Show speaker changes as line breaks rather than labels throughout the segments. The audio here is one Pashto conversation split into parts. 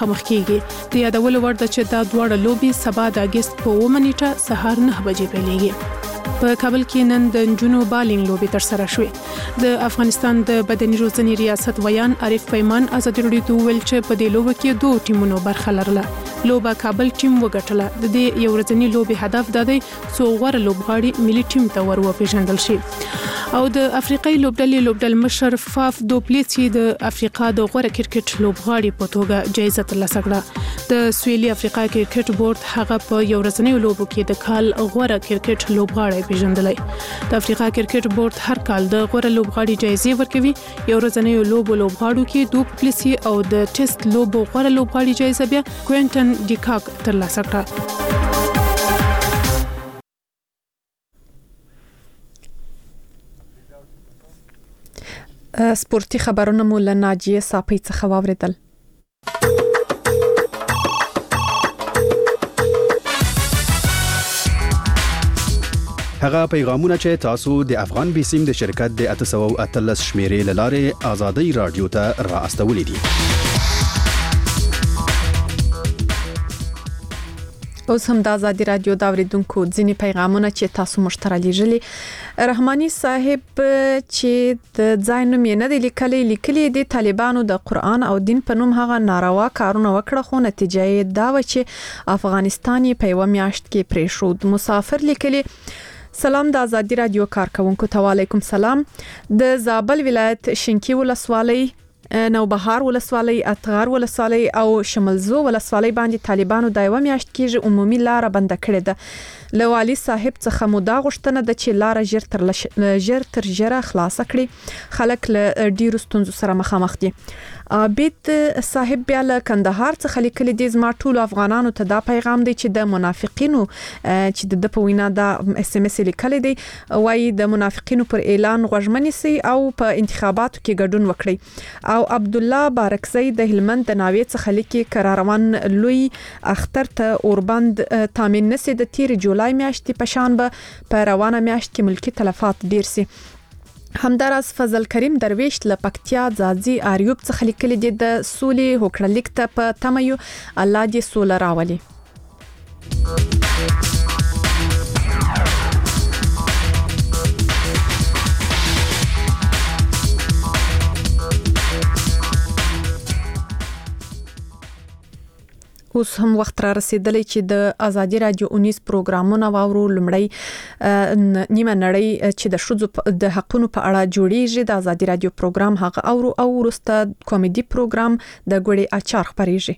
مخامخ کیږي. د یادولو وړ ده چې دا دواړه لوبي سبا د اگست په 9 نیټه سهار 9 بجې پیلېږي. په کابل کې نن د نجونو بالینګ لوبي تر سره شوې. د افغانستان د بدني روزنې ریاست ویان عارف پیمان ازادي راډیو ته ویل چې په دې لوبه کې 2 ټیمونو برخه لرله. لوبه کابل ټیم وګټله. د دې یو ورځنی لوبي هدف د دې څو غوړ لوبغاړي ملي ټیم ته وروپېژندل شي. او د افریقای لوبډلې مشر فاف دوپلیسی د افریقا د غوړ کرکټ لوبغاړي په توګه جایزه ترلاسه کړه. د سویلي افریقا کرکټ بورډ هغه په یو ورځنی لوبو کې د کال غوړ کرکټ لوبغاړي پیژندلای. د افریقا کرکټ بورډ هر کال د غوړ لوبغاړي جایزې ورکوي. یو ورځنی لوبغاړو کې دوپلیسی او د ټیسټ لوبو غوړ لوبغاړي جایزه بیا کوینټن ډیکاک ترلاسه کړه. سپورتي خبرونه مو له ناجیه صافی څخه واوریدل.
هغه پیغامونه چې تاسو د افغان بیسیم د شرکت د 813 شمیرې لاره آزادۍ رادیو ته را استولې دي.
اوس هم د آزادۍ رادیو دا اوریدونکو ځینې پیغامونه چې تاسو مشترک لیږلي. رحماني صاحب چې د ځای نوم یې نه دی لیکلي د طالبانو د قرآن او دین په نوم هغه ناروا کارونه وکړه خو نتیجه یې دا و چې افغانستان په یو میاشت کې پریښود. مسافر لیکلي سلام د آزادۍ رادیو کارکونکو ته وعلیکم سلام. د زابل ولایت شینکی ولسوالۍ نوبهار ولسوالۍ اتغار ولسوالۍ او شملزو ولسوالۍ باندې طالبانو د یو میاشت کې عمومي لار بند کړې ده. لوالي صاحب څخه مودا غوښتنه د چې لار ژر تر ژره خلاص کړي. خلک له ډیرو ستونزو سره مخامخ دي. عابد صاحب بیا له کندهار څخه لیکلي دي زما ټول افغانانو ته دا پیغام دی چې د منافقینو چې د په وینا دا اس ام اس لیکلي دی وایي د منافقینو پر اعلان غوږمنی سي او په انتخاباتو کې ګډون وکړي. او عبد الله بارکزی د هلمند د ناوې څخه لیکي قراروان لوی اختر ته اوربند تامین نسي د تیر جولای میاشتې په شان به په روانه میاشت کې ملکی تلفات ډیر سي. همدارس فضل کریم درویش له پکتیا ځاځي اریوب څخه لیکلي دي د سولې هوکړلیک ته په تمایو الله دې سوله راولي. اوس هم وخت را رسیدلی چې د آزادۍ رادیو 19 پروګرامونه واورو. لمړی نیمه نړۍ چې د شذو د حقونو په اړه جوړیږي د آزادۍ رادیو پروګرام هغه اورو او ورسته کامیډي پروګرام د ګوړې اچار خبريږي.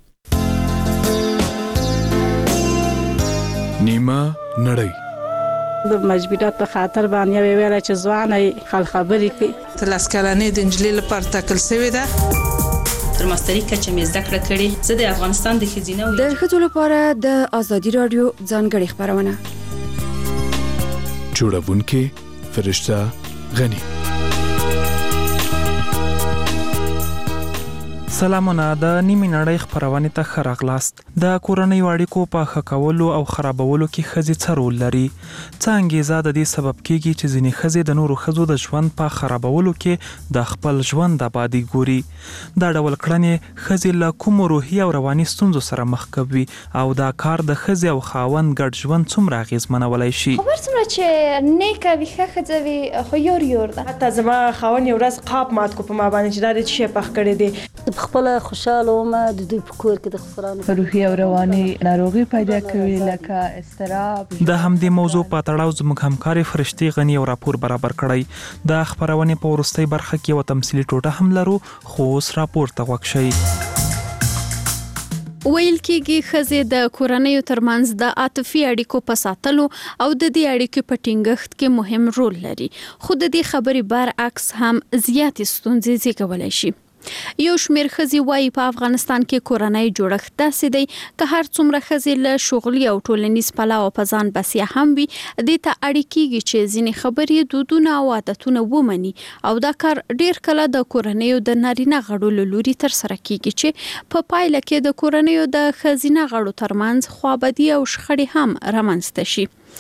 نیمه نړۍ
د مجبورات په خاطر باندې ویل چې ځواني خل خبرې کوي.
تلاسکلانې د انجلۍ لپاره تکل شوی ده.
تر ماستری کچه مې زده کړه کړې. زه د افغانستان د خزینه
د ښځو لپاره د آزادۍ رادیو ځانګړي خبرونه
جوړونکې فرشته غنی.
سلامونه. د نیمه نړۍ خبرونه ته خراغلاست. د کورنۍ اړیکو په خکولو او خرابولو کې خزي څه رول لري؟ څنګه زاد د سبب کېږي چې ځینې خزي د نورو خزو د ژوند په خرابولو کې د خپل ژوند آبادی ګوري. دا ډول کړنې خزي له کوم روحي او رواني ستونزو سره مخ کوي او دا کار د خزي او خاوند ګډ ژوند څومره اغیزمنولای شي؟
خبر څومره چې نیکه ویخه خځوي خو یور ده.
حتی زما خاوند یو ورځ قاب مات کو په ما باندې چې دا د شي پخ کړی دی.
خپل خوشاله ومه د دوی په کور کې د خسرانو
روحي او رواني ناروغي پیدا کوي لکه استراب.
د همدې موضوع په تړاو زموږ همکاري فرشتي غنی او راپور برابر کړی. د خبرونه په ورستۍ برخه کې یو تمثيلي ټوټه هم لرو خو اوس راپور ته وښیي.
ویل کېږي خزې د کورنیو ترمنځ د عاطفي اړیکو په ساتلو او د دې اړیکو په ټینګښت کې مهم رول لري. خو د دې خبرې برعکس هم زیات ستونزې زیږولای شي. یو شمېر خزي وايي په افغانستان کې کورنۍ جوړښت داسې دی که هر څومره خزي له شغلي او ټولنیز پلاو په ځان بسیا هم وي د ته اړیکېږي چې ځینې خبرې دودونه او عادتونه ومني او دا کار ډیر کله د کورنیو د نارینه غړو له لوري تر سره کیږي چې په پایله کې د کورنیو د خزینه غړو ترمنځ خوابدي او شخړې هم رامنځته شي.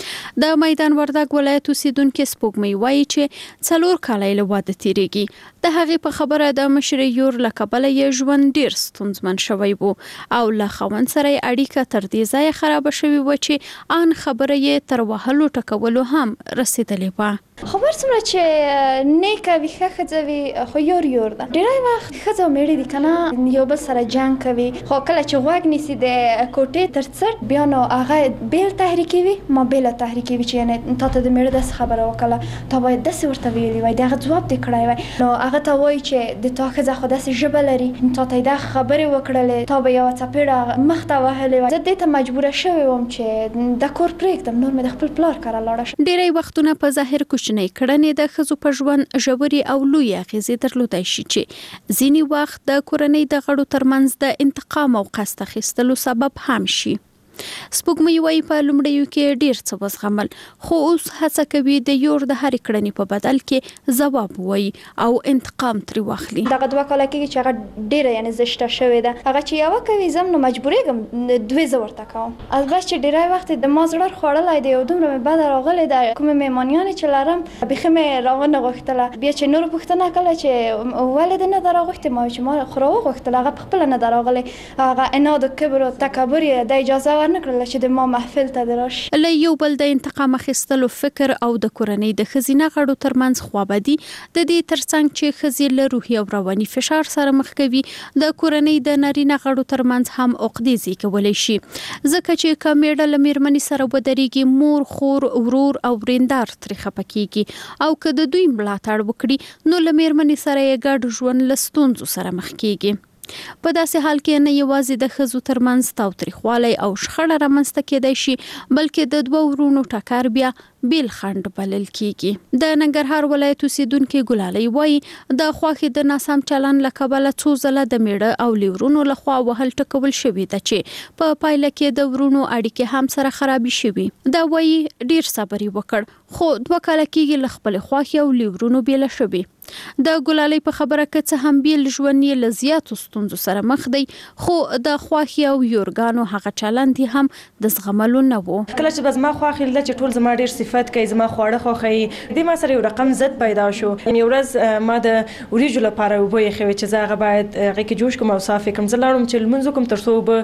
د میدان وردګ ولایت اوسیدونکو سپوږمۍ وایي چې 4 کاله له واده تیریږي. د هغې په خبره د مشر یور له کبله یې ژوند ډیر ستونزمن شوی وو او له خاوند سره اړیکه تر دې ځایه خراب شوی و چې ان خبره یې تر وهلو ټکولو هم رسیدلې و.
خبر څومره چې نیکه ویخه خځوي خو یور ده. ډیری وخت خځو مېړي دي کنه یو بل سره جنگ کوي، خو کله چې غوږ نیسي د کوټې تر څټ بیا نو هغه بیل تحریکي وي ما بیل تحریکي وي چې تا ته د مېړه د خبره وکړه تا باید داسې ورته ویلي وای دغه جواب دې کړی وای نو هغه ته وایي چې د تا ښځه خو داسې ژبه لري تا ته دا خبرې وکړلې تا به یوه څپېړه مخ ته وهلې وای. زه دې ته مجبوره شوې وم چې د کور پرېږدم نور مې د خپل پلار کره لاړه شم.
ډیری وختونه په ظاهر کوچنۍ کړنې د ښځو په ژوند ژورې او لویې اغېزې درلودای شي چې ځینې وخت د کورنۍ د غړو ترمنځ د انتقام او قصد اخیستلو سبب هم شي. سپوږمۍ وایي په لومړیو کې ډیر څه وزغمل خو اوس هڅه کوي د یور د هرې کړنې په بدل کې ځواب وایي او انتقام ترې واخلي.
دغه 2 کاله کېږي چې هغه ډیره یعنې زشته شوې ده. هغه چې یوه کوي زه نو مجبورېږم 2 زه ورته کوم. البته چې ډیری وخت د ما زړه خوړلی دی او دومره مې بده راغلې ده کومې مېمانیانې چې لرم بیخي مې راونه غوښتله. بیا چې نورو پوښتنه کړله چې ولې دې نه ده راغوښتې ما چې ما خو راوغوښتله هغه پخپله نه ده راغلې. هغه عناد و کبر و تکبر یې د اجازه ورنکړله چې د ما محفل ته دې راشي.
له یو بل د انتقام اخیستلو فکر او د کورنۍ د ښځینه غړو ترمنځ خوابدي د دې ترڅنګ چې ښځې له روحي او رواني فشار سره مخ کوي د کورنۍ د نارینه غړو ترمنځ هم عقدې زیږولی شي ځکه چې که میړه له میرمنې سره ودرېږي مور خور ورور او وریندار ترې خفه کیږي او که د دوی ملاتړ وکړي نو له میرمنې سره یې ګډ ژوند له ستونزو سره مخ کیږي. په داسې حال کې نه یوازې د ښځو ترمنځ تاوتریخوالی او شخړه رامنځته کېدای شي بلکې د 2 ورونو ټکر بیا بیل خنډ بلل کیږي. د ننګرهار ولایت اوسیدونکو ګلالۍ وایي د خواښې د ناسم چلن له کبله څو ځله د میړه او لیورونو لخوا وهل ټکول شوي ده چې په پایله کې د ورونو اړیکې هم سره خرابې شوي. دا وایي ډیر صبر یې وکړ خو 2 کاله کېږي له خپلې خواښې او لیورونو بیله شوي. د ګلالۍ په خبره که څه هم بیل ژوند یې له زیاتو ستونزو سره مخ دی خو د خواښې او یورګانو هغه چلند یې هم د زغملو نه و.
کله چې به زما خواښې لیده چې ټول زما ډېر صفت کوي زما خواړه خوښوي دې ما سره یو رقم ضد پیدا شو. یو ورځ ما د وریجو لپاره اوبه ایښې وې چې زه هغه باید هغې کې جوش کړم او صاف یې کړم. زه لاړم چې لمونځ وکړم تر څو اوبه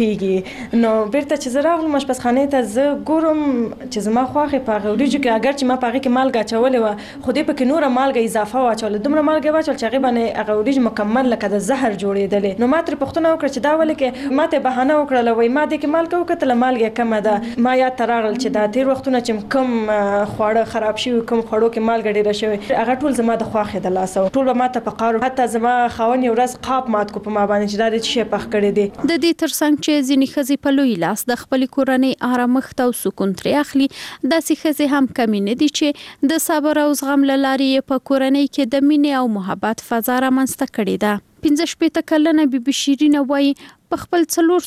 خوټېږي نو بیرته چې زه راغلم اشپزخانې ته زه ګورم چې زما خواښې په هغه وریجو کې اګر چې ما په هغې کې مالګه اچولې وه خو دې پکې نوره مالګه اضافه واچوله دومره مالګه واچول چې هغې باندې هغه وریجې مکمل لکه د زهر جوړېدلې. نو ما ترې پوښتنه وکړه چې دا ولې کې ما ته بهانه وکړله وایي ما دې کې مالګه وکتله مالګه کمه ده. ما یاد ته راغلل چې دا تېر وختونه چې کوم خواړه خراب شوي کوم خوړو کې مالګه ډېره شوې هغه ټول زما د خواښې د لاسه و. ټول به ما ته په قهر حتی زما خاوند یو ورځ قاب مات کو په ما باندې چې دا دې څه شی پخ کړی دی.
د دې ترڅنګ چې ځینې ښځې په لوی لاس د خپلې کورنۍ آرامښت او سکون ترې اخلي داسې ښځې هم کمې نه دي چې د صبر او زغم له لارې په کورنۍ کې د مینې او محبت فضا رامنځته کړې ده. 15 کلنه بیبي شیرینه وایي په خپل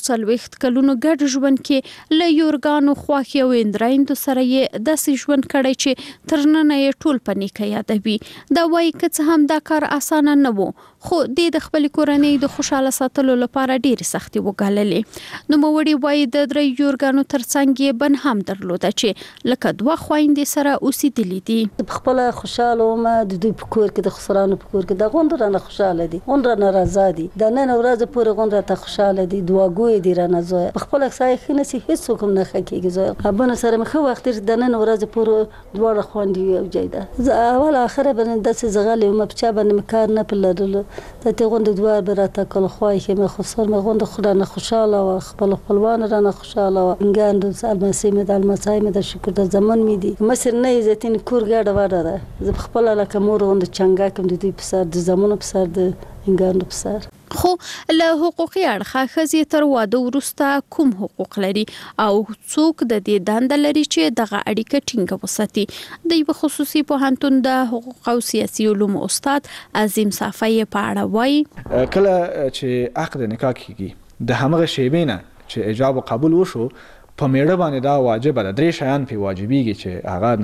44 کلونو ګډ ژوند کې له یورګانو خواښې او اندرایندو سره یې داسې ژوند کړی چې تر ننه یې ټول په نیکه یادوي. دا وایي که څه هم دا کار اسانه نه و خو د خپلې کورنۍ د خوشحاله ساتلو لپاره ډېرې سختۍ وګاللې. نوموړې وایي د 3 یورګانو ترڅنګ یې بن هم درلوده چې لکه 2 خویندې سره اوسېدلې دي.
په خپله خوشحاله وم د دوی په کور کې د خسرانو په کور کې د غونډ رانه خوشحاله دي غونډ رانه رضا دي د نن ورځې پورې غونډ راته خوشحاله دي دعاګوی دي رانه زویه په خپله سایه ښه نسي هېڅوک هم نه ښه کېږي زویه ابونه سره مې ښه وخت تېر د نن ورځې پورې دواړه خویندې یو ځای ده. زه اول اخره باندې داسې زغلې وم په چا باندې مې کار نه په لرلو د دې غونډې دوار به راته کله خواښې مې خسر مې غونډه خو رانه خوشحاله وه خپل خپلوان رانه خوشحاله وه انګانډو المسۍ مې د المسای مې د شکر د زمن مې دي مصر نه یې زیتین کور ګډه وډه ده زه په خپله لکه مور غونډه چنګا کوم د دوی په سر د زمونو په سر د انګانډو په سر.
خو له حقوقي اړخه ښځې تر واده وروسته کوم حقوق لري او څوک د دې دنده لري چې دغه اړیکه ټینګه وساتي. د یو خصوصي پوهنتون د حقوق او سیاسي علومو استاد عظیم صافی په اړه وایي
کله چې عقد نکاح کیږي د همغه شیبې نه چې ایجاب او قبول وشو په میړه باندې دا واجب ده. 3 شیان په واجبېږي چې هغه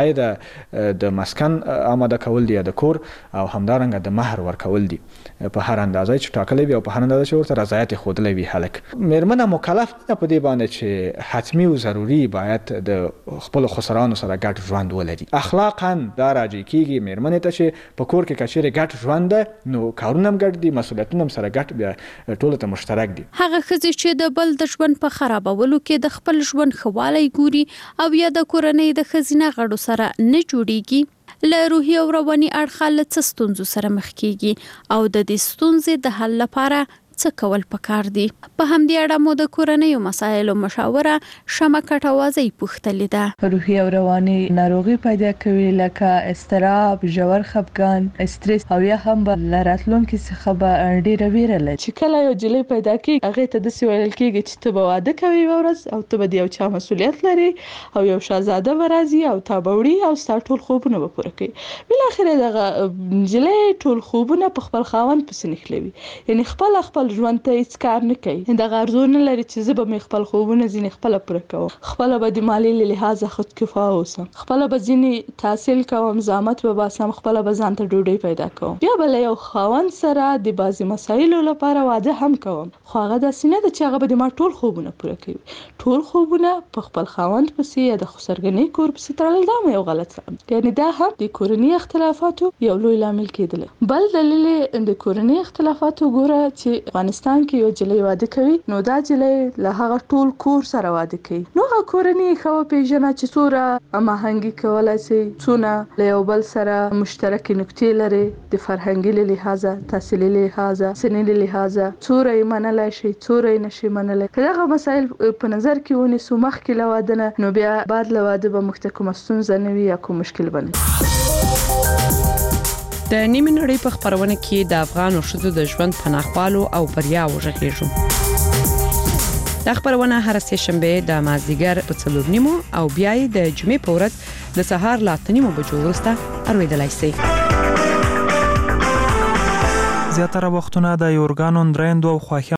نفقه د مسکن آماده کول دي د کور او همدارنګه د مہر ورکول دي په هر اندازه چې ټاکلې وي او په هر اندازه چې ورته رضایت خودلې وي هلک. مېرمنه مکلف ده په دې باندې چې حتمی او ضروري باید د خپل خسرانو سره ګډ ژوند ولري. اخلاقا دا راځي کېږي مېرمنې ته چې په کور کې کچېرې ګډ ژوند ده نو کارونه هم ګډ دي، مسؤلیتونه هم سره ګډ بیا ټول ته مشترک دي.
هغه ښځې چې د بل د ژوند په خرابولو کې د خپل ژوند خوالی ګوري او یا د کورنۍ د ښځینه غړو سره نه جوړیږي، له روحي او رواني اړخه له څه ستونزو سره مخ کیږي او د دې ستونزې د حل لپاره څه کول پکار دي. په همدې اړه مو د کورنۍ مسایلو مشاوره شمه کټوازی پوښتلې ده.
روحي او رواني ناروغي پیدا کوي لکه اضطراب، ژور خفګان، استرس او یا هم به راتلونکي څخه به ډیره ویره لري.
چې کله یو جلۍ پیدا کیږي هغه ته د ویل کېږي چې ته به واده کوي ورځ او ته به یو چا مسؤلیت لري او یو شاهزاده ورازي او تا به وړي او ستا ټول خوبونه به پوره کوي. بل اخر دغه جلۍ ټول خوبونه په خپل خاوند پسې نخلوي، یعنی خپل ژوند ته هیڅ کار نه کوي. دا غرض نه لري چې زه به خپل خوبونه ځینې خپل پوره کوم، خپل به د مالی له لحاظه خودکفا اوسم، خپل به ځینې تحصیل کوم، زحمت به باسم، خپل به ځان ته ډوډۍ پیدا کوم، بیا بل یو خاوند سره د بازي مسایلو لپاره واده هم کوم. خو هغه د سینې د چې هغه به د ټول خوبونه پوره کوي. ټول خوبونه په خپل خاوند پسې یا د خسرګنۍ کور پسې تړل دا یو غلط کار دی. یعنی دا هم د کورنۍ اختلافاتو یو لوی لامل کېدل. بل دلیل د کورنۍ اختلافاتو ګوره چې افغانستان کې یو جلۍ واده کوي نو دا جلۍ له هغه ټول کور سره واده کوي. نو هغه کورنۍ خو پیژنه چې څوره هماهنګي کولای شي، څونه له یو بل سره مشترکې نقطې لري، د فرهنګي له لحاظه، تحصیلي له لحاظه، سني له لحاظه، څوره یې منلای شي، څوره یې نشي منلای. کله مسایل په نظر کې ونیسو مخکې له واده نه نو بیا بعد له واده به موږ ته کومه ستونزه نه وي یا کوم مشکل به نه.
د نیمه نړۍ په خبرونه کې د افغان ښځو د ژوند پناهوالو او بریا وژغېږو. د خبرونه هر سه شنبه د مازدیګر په 4:30 او بیا د جمعې په ورځ د سهار لا 8:30 بجو وروسته اوریدلای شئ.
زیاتره وختونه د یورګانو درېندو او خواهی